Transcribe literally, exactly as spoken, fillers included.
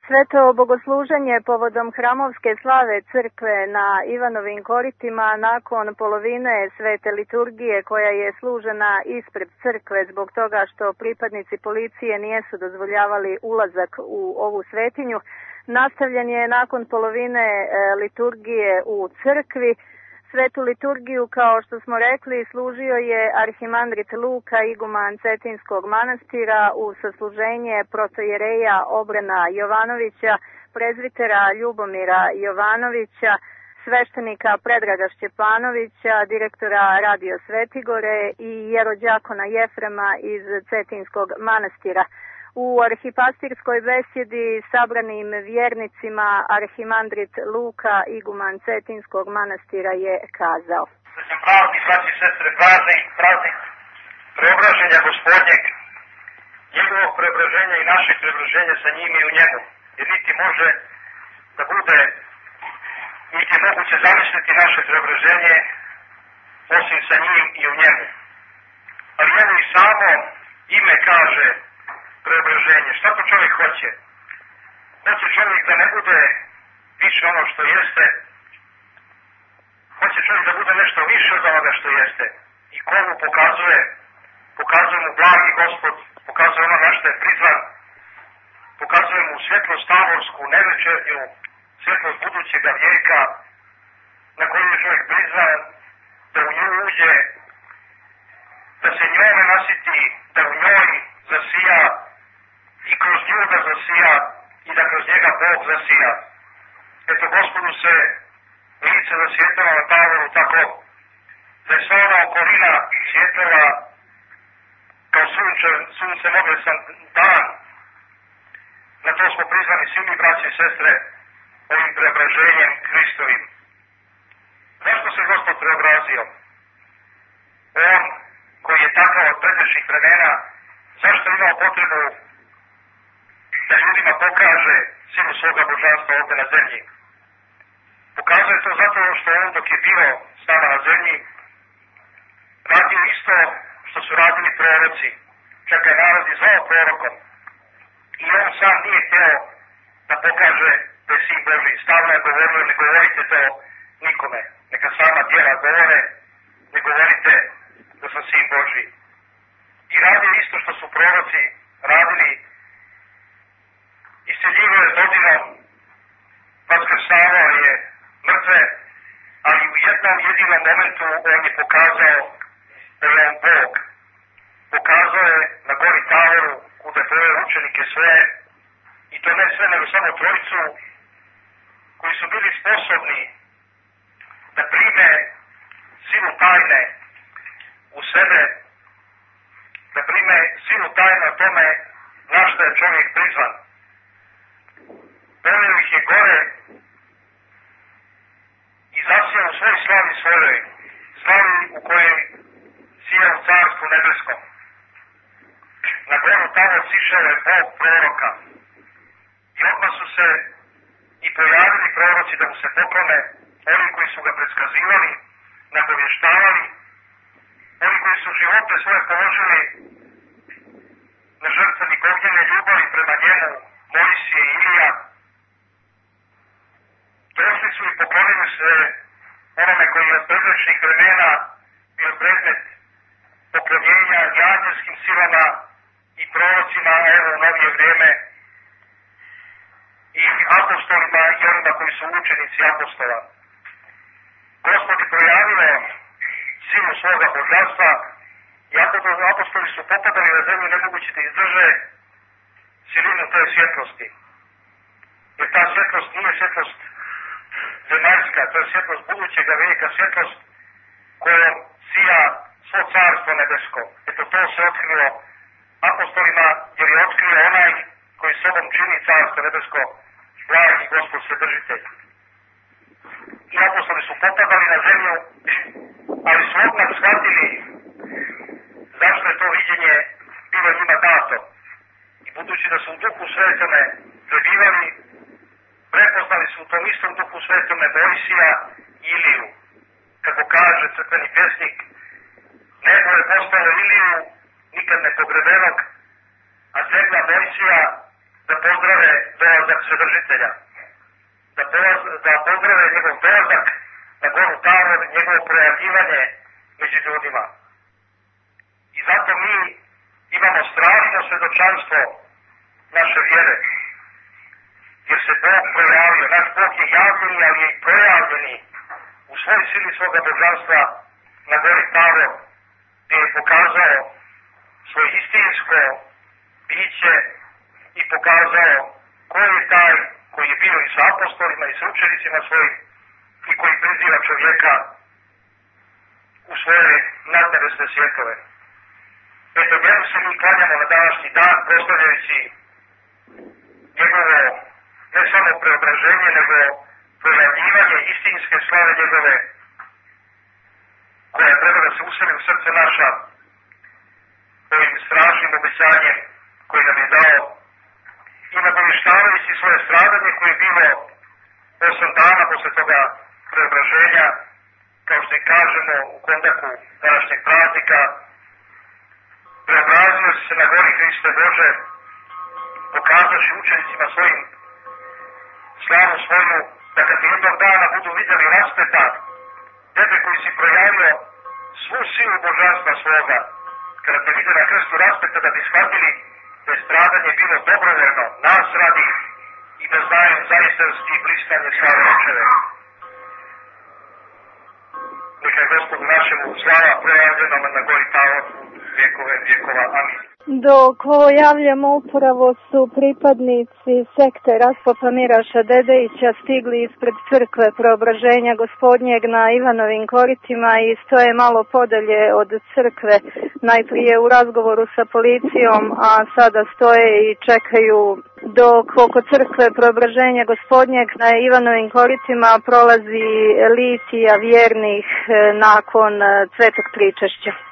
Sveto bogosluženje povodom hramovske slave crkve na Ivanovim koritima nakon polovine svete liturgije koja je služena ispred crkve zbog toga što pripadnici policije nijesu dozvoljavali ulazak u ovu svetinju, nastavljen je nakon polovine liturgije u crkvi. Svetu liturgiju, kao što smo rekli, služio je arhimandrit Luka, iguman Cetinskog manastira, u sasluženje protojereja Obrena Jovanovića, prezvitera Ljubomira Jovanovića, sveštenika Predraga Šćepanovića, direktora Radio Svetigore i jerođakona Jefrema iz Cetinskog manastira. U arhipastirskoj besjedi sabranim vjernicima arhimandrit Luka, iguman Cetinskog manastira, je kazao: Praznik, braći i sestre, praznik, praznik preobraženja Gospodnjeg, njegovog preobraženja i našeg preobraženja sa njim i u njemu. Jer niti može da bude, niti je moguće zamisliti naše preobraženje osim sa njim i u njemu. Ali evo i samo ime kaže preobraženje. Šta to čovjek hoće? Hoće čovjek da ne bude više ono što jeste. Hoće čovjek da bude nešto više od onoga što jeste. I ko mu pokazuje? Pokazuje mu blagi Gospod, pokazuje ono na što je prizvan, pokazuje mu svjetlost tavorsku, nevečernju, svjetlost budućega vijeka, na koju je čovjek prizvan, da u nju uđe, da se njome nasiti, da u njoj zasija i kroz nju da zasija i da kroz njega Bog zasija. Eto, Gospodu se lice zasvjetila na tavoru tako da je sva ona okolina svjetlela kao sunce, sunce moglesan dan. Na to smo prizvani svi mi, braći i sestre, ovim preobraženjem Hristovim. Zašto se Gospod preobrazio? On koji je takav od pređašnjih vremena, zašto je imao potrebu da ljudima pokaže silu svoga božanstva ovdje na zemlji? Pokazuje to zato što on dok je bio s nama na zemlji radio isto što su radili proroci, čak je narod i zvao prorokom. I on sam nije htio da pokaže da je sin Božji. Stalno je govorio, ne govorite to nikome. Neka sama djela govore, ne govorite da sam sin Božji. I radio isto što su proroci radili. Isceljivao je dodinom, vaskrsavao je mrtve, ali u jednom jedinom momentu on je pokazao da je on Bog. Pokazao je na gori Tavoru kuda je učenike svoje, i to ne sve nego samo trojicu koji su bili sposobni da prime silu tajne u sebe, da prime silu tajne o tome na što je čovjek prizvan. Poveo ih je gore i zasio u svoj slavi svojoj, slavi u kojoj sija u carstvu nebeskom. Na goru Tavor sišao je Bog proroka i odmah su se i pojavili proroci da mu se poklone, oni koji su ga predskazivali, nagovještavali, oni koji su živote svoje položili na žrtvenik ognjene ljubavi prema njemu, Mojsije i Ilija. Došli su i poklonili se onome koji je od pređašnjih vremena bio predmet poklonjenja i anđelskim silama i prorocima, a evo u novije vrijeme i apostolima i onima koji su učenici apostola. Gospod je projavio silu svoga božanstva i apostoli su popadali na zemlju nemogući da izdrže silinu te svjetlosti. Jer ta svjetlost nije svjetlost zemaljska, to je svjetlost budućega vijeka, svjetlost kojom sija svo carstvo nebesko. Eto, to se otkrilo apostolima, jer je otkrio onaj koji sobom čini carstvo nebesko, blagi Gospod Vседržitelj. I apostoli su popadali na zemlju, ali su odmah shvatili zašto je to viđenje bilo njima dato. I budući da su u Duhu Svetome prebivali, prepoznali su u tom istom Duhu Svetome Mojsija i Iliju. Kako kaže crkveni pjesnik, nebo je postalo Iliju, nikad ne pogrebenog, a zemlja Mojsija da pozdrave dolazak Vседržitelja, da, da pozdrave njegov dolazak na goru Tavor, njegovo projavljivanje među ljudima. I zato mi imamo strašno svjedočanstvo naše vjere, jer se Bog projavio, naš Bog je javljeni, ali je i projavljeni u svoj sili svoga božanstva na gori Tavor, gdje je pokazao svoje istinsko biće i pokazao ko je taj koji je bio i sa apostolima i sa učenicima svojim i koji priziva čovjeka u svoje nadnebesne svjetove. Eto, njemu se mi klanjamo na današnji dan, proslavljajući njegovo ne samo preobraženje, nego projavljivanje istinske slave njegove, koja treba da se useli u srce naša ovim strašnim obećanjem koji nam je dao i nagoveštavajući svoje stradanje koje je bilo osam dana posle toga preobraženja, kao što i kažemo u kondaku današnjeg praznika, preobrazio se na gori Hriste Bože, pokazaši učenicima svojim slavu svoju, da kad jednog dana budu vidjeli raspeta tebe koji si projavio svu silu božanstva svoga, kada te vide na krstu raspeta, da bi shvatili da je stradanje bilo dobrovoljno, nas radi i da znaju zaistavnosti i blistanje slave očeve. Neka je Gospodu našemu slava projavljenom na gori Tavor vjekove vjekova. Amin. Dok ovo javljamo, upravo su pripadnici sekte Raspopa Miraša Dedejića stigli ispred crkve Preobraženja Gospodnjeg na Ivanovim koritima i stoje malo podalje od crkve, najprije u razgovoru sa policijom, a sada stoje i čekaju dok oko crkve Preobraženja Gospodnjeg na Ivanovim koritima prolazi litija vjernih nakon svetog pričešća.